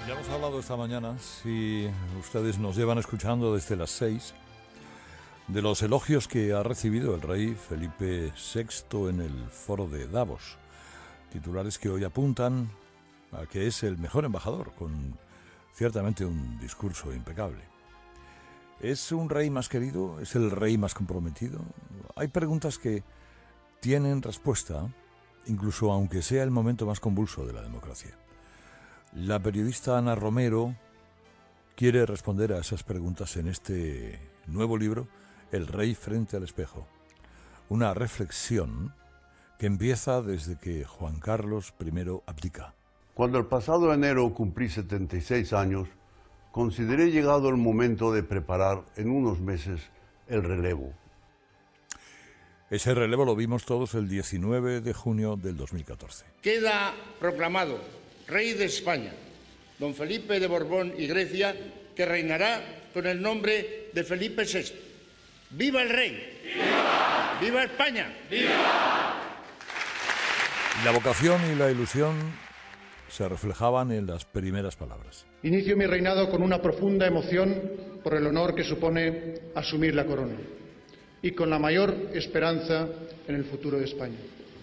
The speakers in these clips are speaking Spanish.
Ya hemos hablado esta mañana, si ustedes nos llevan escuchando desde las 6, de los elogios que ha recibido el rey Felipe VI en el foro de Davos. Titulares que hoy apuntan a que es el mejor embajador, con ciertamente un discurso impecable. ¿Es un rey más querido? ¿Es el rey más comprometido? Hay preguntas que tienen respuesta, incluso aunque sea el momento más convulso de la democracia. La periodista Ana Romero quiere responder a esas preguntas en este nuevo libro, El rey frente al espejo. Una reflexión que empieza desde que Juan Carlos I abdica. Cuando el pasado enero cumplí 76 años, consideré llegado el momento de preparar en unos meses el relevo. Ese relevo lo vimos todos el 19 de junio del 2014. Queda proclamado Rey de España, don Felipe de Borbón y Grecia, que reinará con el nombre de Felipe VI. ¡Viva el rey! ¡Viva! ¡Viva España! ¡Viva! La vocación y la ilusión se reflejaban en las primeras palabras. Inicio mi reinado con una profunda emoción por el honor que supone asumir la corona y con la mayor esperanza en el futuro de España.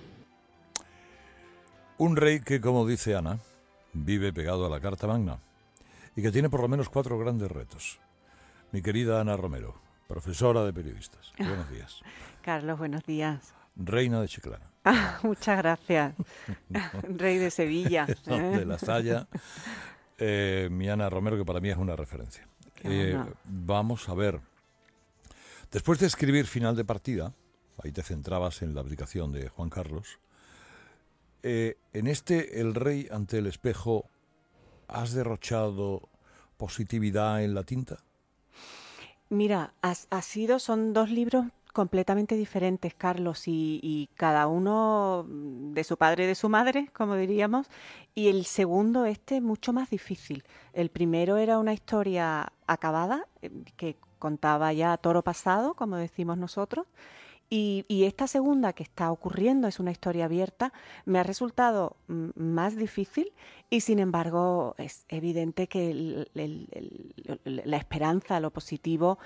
Un rey que, como dice Ana, vive pegado a la Carta Magna y que tiene por lo menos 4 grandes retos. Mi querida Ana Romero, profesora de periodistas, buenos días. Carlos, buenos días. Reina de Chiclana. Muchas gracias. Rey de Sevilla. De La Salle. Mi Ana Romero, que para mí es una referencia. Vamos a ver. Después de escribir Final de partida, ahí te centrabas en la abdicación de Juan Carlos. En El rey ante el espejo, ¿has derrochado positividad en la tinta? Mira, son 2 libros completamente diferentes, Carlos, y cada uno de su padre y de su madre, como diríamos, y el segundo, mucho más difícil. El primero era una historia acabada, que contaba ya toro pasado, como decimos nosotros, y esta segunda que está ocurriendo es una historia abierta, me ha resultado más difícil y sin embargo es evidente que la esperanza, lo positivo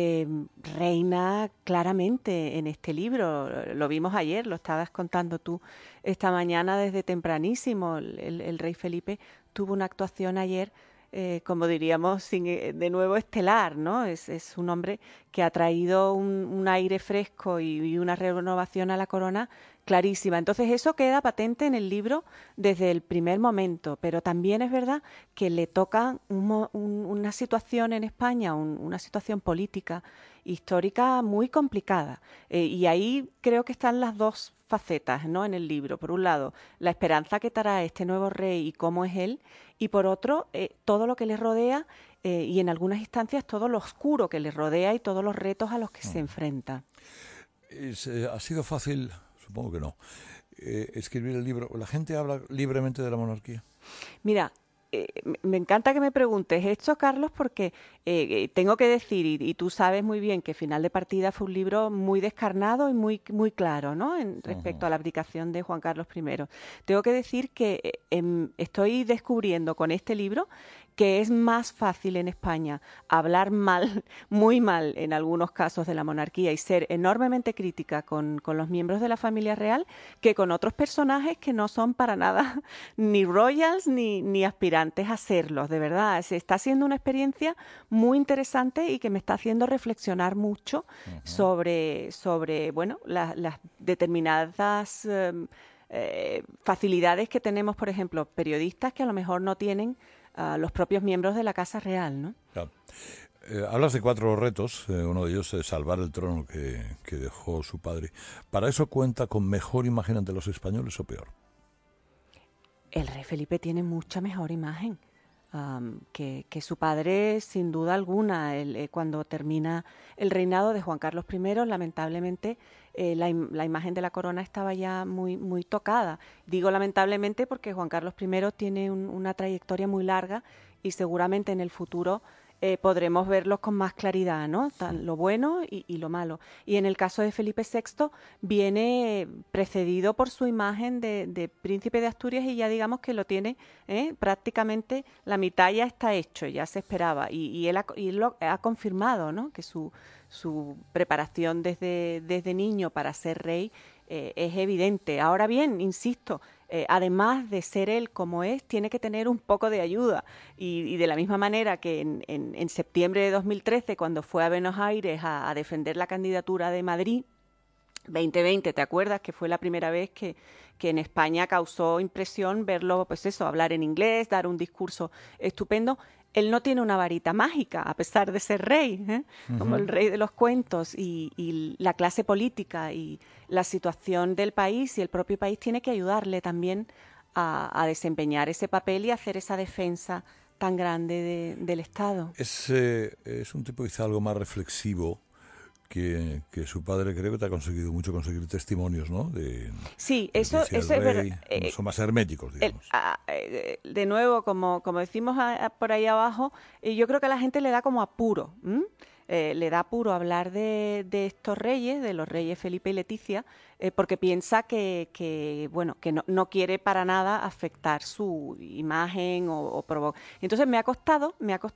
reina claramente en este libro. Lo vimos ayer, lo estabas contando tú esta mañana desde tempranísimo. El rey Felipe tuvo una actuación ayer como diríamos, de nuevo estelar, ¿no? Es un hombre que ha traído un aire fresco y una renovación a la corona clarísima. Entonces eso queda patente en el libro desde el primer momento, pero también es verdad que le toca una situación en España, una situación política, histórica muy complicada. Y ahí creo que están las dos facetas, ¿no?, en el libro. Por un lado, la esperanza que trae este nuevo rey y cómo es él, y por otro, todo lo que le rodea y en algunas instancias todo lo oscuro que le rodea y todos los retos a los que se enfrenta. ¿Ha sido fácil? Supongo que no. Escribir el libro. ¿La gente habla libremente de la monarquía? Mira, me encanta que me preguntes esto, Carlos, porque tengo que decir, y tú sabes muy bien que Final de partida fue un libro muy descarnado y muy, muy claro, ¿no?, respecto a la abdicación de Juan Carlos I. Tengo que decir que estoy descubriendo con este libro que es más fácil en España hablar mal, muy mal en algunos casos de la monarquía y ser enormemente crítica con los miembros de la familia real que con otros personajes que no son para nada ni royals ni aspirantes a serlos, de verdad. Se está haciendo una experiencia muy interesante y que me está haciendo reflexionar mucho sobre bueno, las determinadas facilidades que tenemos, por ejemplo, periodistas que a lo mejor no tienen los propios miembros de la Casa Real, ¿no? Claro. Hablas de 4 retos, uno de ellos es salvar el trono que dejó su padre. ¿Para eso cuenta con mejor imagen ante los españoles o peor? El rey Felipe tiene mucha mejor imagen que su padre, sin duda alguna. Cuando termina el reinado de Juan Carlos I, lamentablemente la imagen de la corona estaba ya muy, muy tocada. Digo lamentablemente porque Juan Carlos I tiene una trayectoria muy larga y seguramente en el futuro podremos verlos con más claridad, ¿no? Lo bueno y lo malo. Y en el caso de Felipe VI viene precedido por su imagen de príncipe de Asturias y ya digamos que lo tiene prácticamente, la mitad ya está hecho, ya se esperaba. Y él lo ha confirmado, ¿no? Que su preparación desde niño para ser rey es evidente. Ahora bien, insisto, además de ser él como es, tiene que tener un poco de ayuda. Y de la misma manera que en septiembre de 2013, cuando fue a Buenos Aires a defender la candidatura de Madrid 2020, ¿te acuerdas? Que fue la primera vez que en España causó impresión verlo, pues eso, hablar en inglés, dar un discurso estupendo. Él no tiene una varita mágica, a pesar de ser rey, como el rey de los cuentos, y la clase política y la situación del país y el propio país tiene que ayudarle también a desempeñar ese papel y hacer esa defensa tan grande del Estado. Es un tipo quizá algo más reflexivo que su padre. Creo que te ha conseguido mucho conseguir testimonios, ¿no? Sí, eso es verdad. Son más herméticos, digamos. De nuevo, como decimos por ahí abajo, yo creo que a la gente le da como apuro. Le da apuro hablar de estos reyes, de los reyes Felipe y Leticia, porque piensa que no quiere para nada afectar su imagen o provocar. Entonces me ha costado,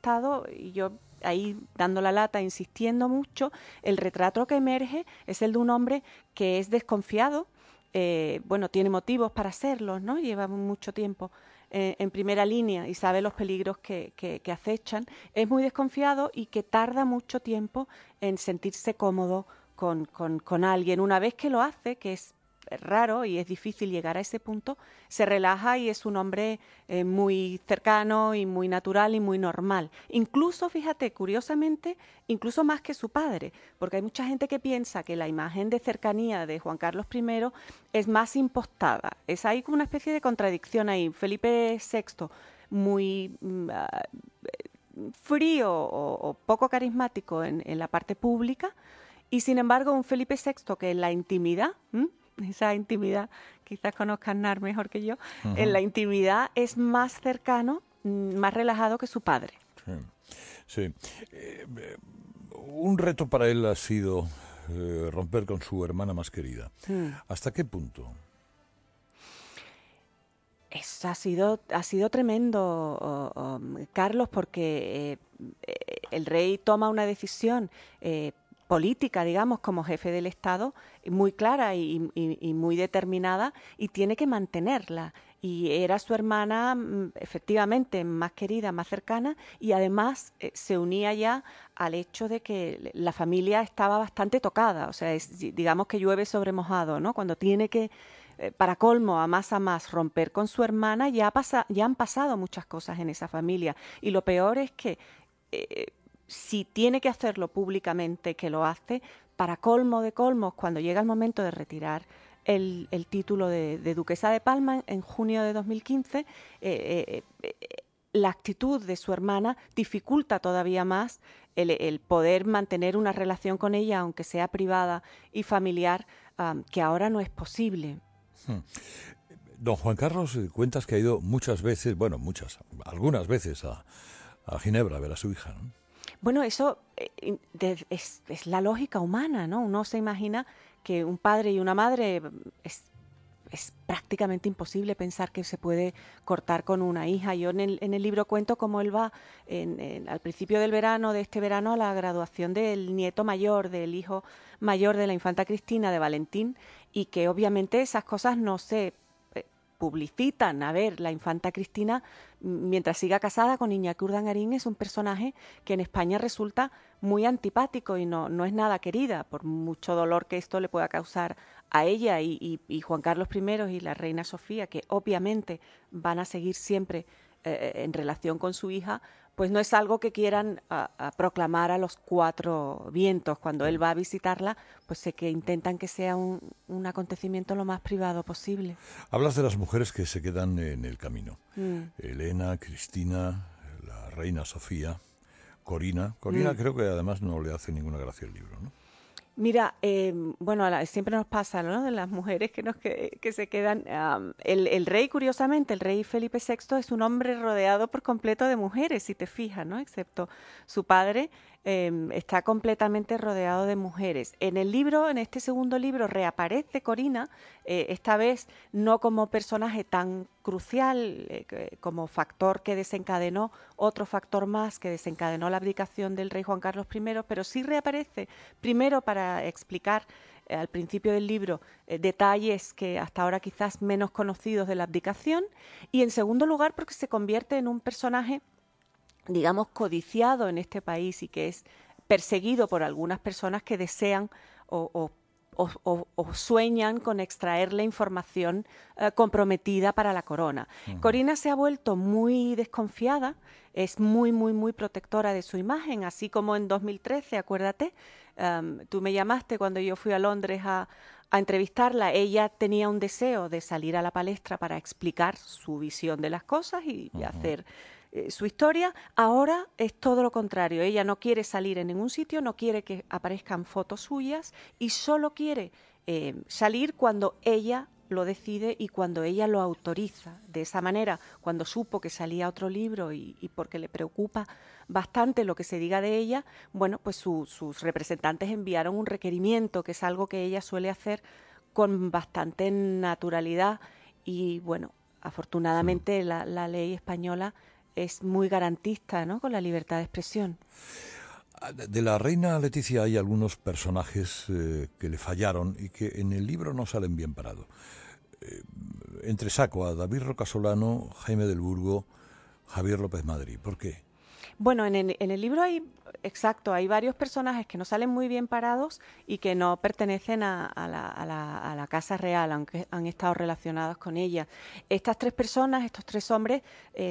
y yo ahí dando la lata, insistiendo mucho. El retrato que emerge es el de un hombre que es desconfiado, tiene motivos para serlo, ¿no? Lleva mucho tiempo en primera línea y sabe los peligros que acechan. Es muy desconfiado y que tarda mucho tiempo en sentirse cómodo con alguien. Una vez que lo hace, que es raro y es difícil llegar a ese punto, se relaja y es un hombre muy cercano y muy natural y muy normal. Incluso, fíjate, curiosamente, incluso más que su padre, porque hay mucha gente que piensa que la imagen de cercanía de Juan Carlos I es más impostada. Es ahí como una especie de contradicción ahí. Felipe VI, muy frío o poco carismático en la parte pública, y sin embargo un Felipe VI que en la intimidad, esa intimidad, quizás conozca Nar mejor que yo, en la intimidad es más cercano, más relajado que su padre. Sí. Un reto para él ha sido romper con su hermana más querida. ¿Hasta qué punto? Eso ha sido tremendo, Carlos, porque el rey toma una decisión política, digamos, como jefe del Estado, muy clara y muy determinada, y tiene que mantenerla. Y era su hermana, efectivamente, más querida, más cercana, y además se unía ya al hecho de que la familia estaba bastante tocada. O sea, digamos que llueve sobre mojado, ¿no? Cuando tiene que, para colmo, a más, romper con su hermana, ya han pasado muchas cosas en esa familia. Y lo peor es que si tiene que hacerlo públicamente, que lo hace, para colmo de colmos, cuando llega el momento de retirar el título de duquesa de Palma en junio de 2015, la actitud de su hermana dificulta todavía más el poder mantener una relación con ella, aunque sea privada y familiar, que ahora no es posible. Don Juan Carlos, cuentas que ha ido algunas veces a Ginebra a ver a su hija, ¿no? Bueno, eso es la lógica humana, ¿no? Uno se imagina que un padre y una madre es prácticamente imposible pensar que se puede cortar con una hija. Yo en el libro cuento cómo él va al principio del verano, de este verano, a la graduación del nieto mayor, del hijo mayor de la infanta Cristina, de Valentín, y que obviamente esas cosas no se publicitan. A ver, la infanta Cristina, mientras siga casada con Iñaki Urdangarín, es un personaje que en España resulta muy antipático y no es nada querida, por mucho dolor que esto le pueda causar a ella y Juan Carlos I y la reina Sofía, que obviamente van a seguir siempre en relación con su hija, pues no es algo que quieran a proclamar a los cuatro vientos. Cuando él va a visitarla, pues sé que intentan que sea un acontecimiento lo más privado posible. Hablas de las mujeres que se quedan en el camino. Elena, Cristina, la reina Sofía, Corina. Corina creo que además no le hace ninguna gracia el libro, ¿no? Mira, bueno, siempre nos pasa, ¿no? De las mujeres que se quedan. El rey, curiosamente, el rey Felipe VI es un hombre rodeado por completo de mujeres, si te fijas, ¿no? Excepto su padre, está completamente rodeado de mujeres. En el libro, en este segundo libro, reaparece Corina, esta vez no como personaje tan crucial, como factor que desencadenó, otro factor más que desencadenó la abdicación del rey Juan Carlos I, pero sí reaparece primero para explicar al principio del libro detalles que hasta ahora quizás menos conocidos de la abdicación, y en segundo lugar porque se convierte en un personaje, digamos, codiciado en este país y que es perseguido por algunas personas que desean o sueñan con extraerle información comprometida para la corona. Corina se ha vuelto muy desconfiada, es muy protectora de su imagen, así como en 2013, acuérdate, tú me llamaste cuando yo fui a Londres a entrevistarla. Ella tenía un deseo de salir a la palestra para explicar su visión de las cosas y hacer su historia. Ahora es todo lo contrario. Ella no quiere salir en ningún sitio, no quiere que aparezcan fotos suyas y solo quiere salir cuando ella lo decide y cuando ella lo autoriza. De esa manera, cuando supo que salía otro libro y porque le preocupa bastante lo que se diga de ella, bueno, pues sus representantes enviaron un requerimiento, que es algo que ella suele hacer con bastante naturalidad y, bueno, afortunadamente la ley española es muy garantista, ¿no?, con la libertad de expresión. De la reina Leticia hay algunos personajes que le fallaron y que en el libro no salen bien parados. Entresaco a David Rocasolano, Jaime del Burgo, Javier López Madrid. ¿Por qué? Bueno, en el libro hay varios personajes que no salen muy bien parados y que no pertenecen a la Casa Real, aunque han estado relacionados con ella. Estas tres personas, estos tres hombres,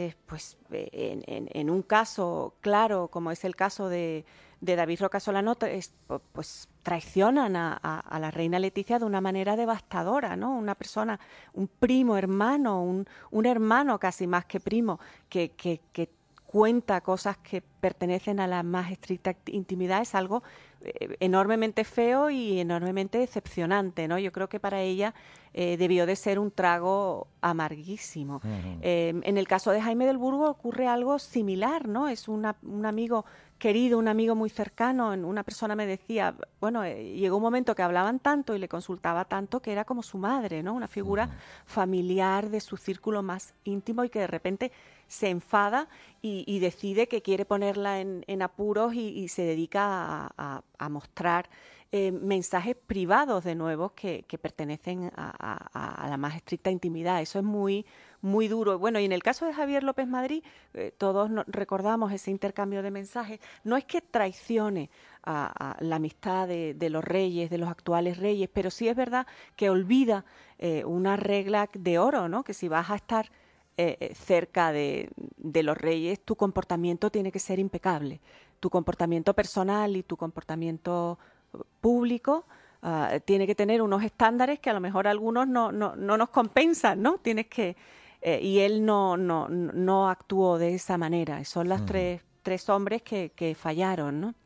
en un caso claro, como es el caso de David Rocasolano, pues traicionan a la reina Leticia de una manera devastadora, ¿no? Una persona, un primo hermano, un hermano casi más que primo, que cuenta cosas que pertenecen a la más estricta intimidad, es algo enormemente feo y enormemente decepcionante, ¿no? Yo creo que para ella debió de ser un trago amarguísimo. En el caso de Jaime del Burgo ocurre algo similar, ¿no? Es un amigo querido, un amigo muy cercano. Una persona me decía, bueno, llegó un momento que hablaban tanto y le consultaba tanto que era como su madre, ¿no? Una figura familiar de su círculo más íntimo y que de repente se enfada y decide que quiere ponerla en apuros y se dedica a mostrar mensajes privados de nuevo que pertenecen a la más estricta intimidad. Eso es muy duro. Bueno, y en el caso de Javier López Madrid, todos recordamos ese intercambio de mensajes. No es que traicione a la amistad de los reyes, de los actuales reyes, pero sí es verdad que olvida una regla de oro, ¿no? Que si vas a estar cerca de los reyes, tu comportamiento tiene que ser impecable. Tu comportamiento personal y tu comportamiento público tiene que tener unos estándares que a lo mejor algunos no nos compensan, ¿no? Tienes que y él no actuó de esa manera. Son las tres hombres que fallaron, ¿no?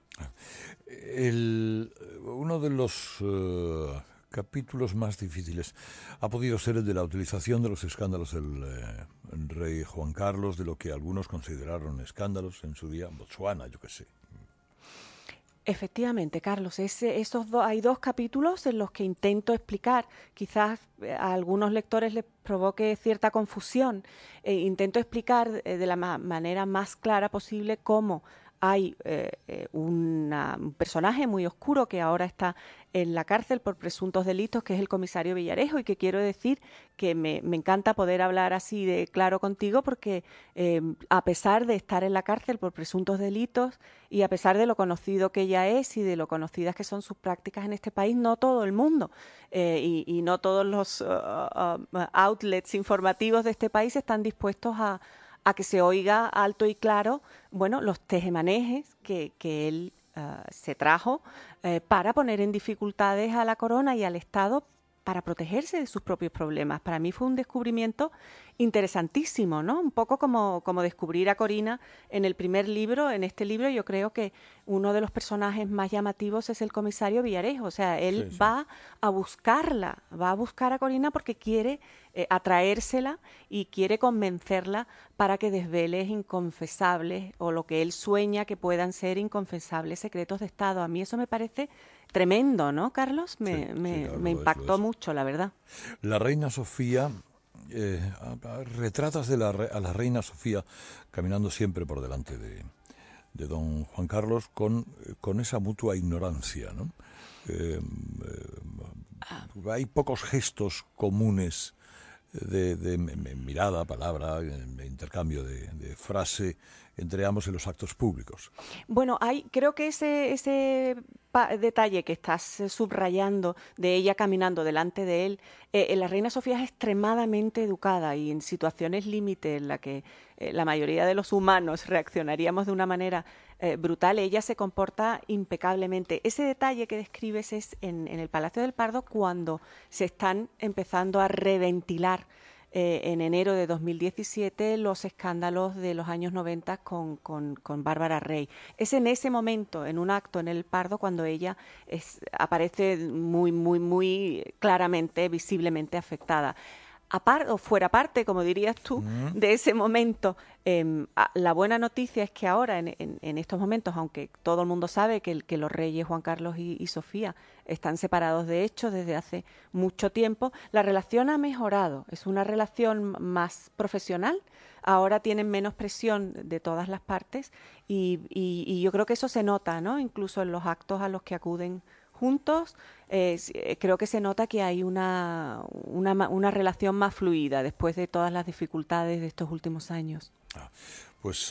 Uno de los capítulos más difíciles ha podido ser el de la utilización de los escándalos del rey Juan Carlos, de lo que algunos consideraron escándalos en su día, Botswana, yo qué sé. Efectivamente, Carlos, hay dos capítulos en los que intento explicar, quizás a algunos lectores les provoque cierta confusión, intento explicar de la manera más clara posible cómo hay un personaje muy oscuro que ahora está en la cárcel por presuntos delitos, que es el comisario Villarejo, y que quiero decir que me encanta poder hablar así de claro contigo porque a pesar de estar en la cárcel por presuntos delitos y a pesar de lo conocido que ella es y de lo conocidas que son sus prácticas en este país, no todo el mundo y no todos los outlets informativos de este país están dispuestos a que se oiga alto y claro, bueno, los tejemanejes que él se trajo para poner en dificultades a la corona y al Estado para protegerse de sus propios problemas. Para mí fue un descubrimiento interesantísimo, ¿no? Un poco como descubrir a Corina en el primer libro. En este libro yo creo que uno de los personajes más llamativos es el comisario Villarejo. O sea, él va a buscarla, va a buscar a Corina porque quiere atraérsela y quiere convencerla para que desvele inconfesables o lo que él sueña que puedan ser inconfesables secretos de Estado. A mí eso me parece tremendo, ¿no, Carlos? Me impactó mucho, la verdad. La reina Sofía, retratas a la reina Sofía caminando siempre por delante de don Juan Carlos con esa mutua ignorancia, ¿no? Hay pocos gestos comunes de mirada, palabra, intercambio de frase entre ambos en los actos públicos. Bueno, creo que ese detalle que estás subrayando de ella caminando delante de él, la reina Sofía es extremadamente educada y en situaciones límite en la que la mayoría de los humanos reaccionaríamos de una manera brutal, ella se comporta impecablemente. Ese detalle que describes es en el Palacio del Pardo cuando se están empezando a reventilar en enero de 2017 los escándalos de los años 90 con Bárbara Rey. Es en ese momento, en un acto en el Pardo, cuando ella aparece muy claramente, visiblemente afectada. Fuera parte, como dirías tú, de ese momento, la buena noticia es que ahora, en estos momentos, aunque todo el mundo sabe que los reyes Juan Carlos y Sofía están separados de hecho desde hace mucho tiempo, la relación ha mejorado. Es una relación más profesional. Ahora tienen menos presión de todas las partes y yo creo que eso se nota, ¿no? Incluso en los actos a los que acuden juntos, creo que se nota que hay una relación más fluida después de todas las dificultades de estos últimos años. Pues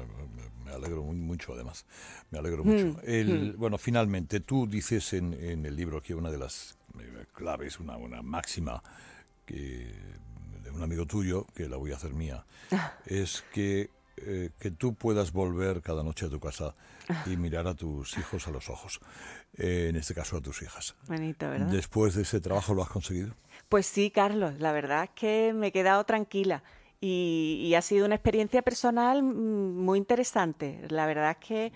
me alegro mucho, además. Me alegro mucho. Bueno, finalmente, tú dices en el libro que una de las claves, una máxima de un amigo tuyo, que la voy a hacer mía, es que tú puedas volver cada noche a tu casa y mirar a tus hijos a los ojos. En este caso a tus hijas. Bonito, ¿verdad? ¿Después de ese trabajo lo has conseguido? Pues sí, Carlos, la verdad es que me he quedado tranquila y ha sido una experiencia personal muy interesante. La verdad es que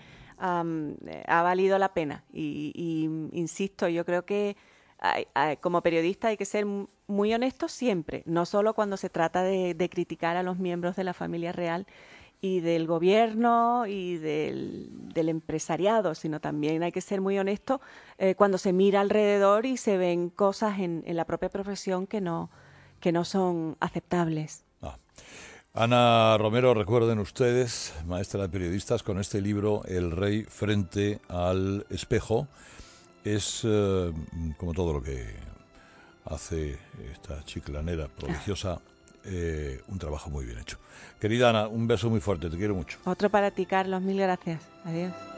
ha valido la pena y insisto, yo creo que como periodista hay que ser muy honesto siempre, no solo cuando se trata de criticar a los miembros de la familia real y del gobierno y del empresariado, sino también hay que ser muy honesto cuando se mira alrededor y se ven cosas en la propia profesión que no son aceptables. Ana Romero, recuerden ustedes, maestra de periodistas, con este libro El rey frente al espejo, es como todo lo que hace esta chiclanera prodigiosa, un trabajo muy bien hecho. Querida Ana, un beso muy fuerte, te quiero mucho. Otro para ti, Carlos, mil gracias. Adiós.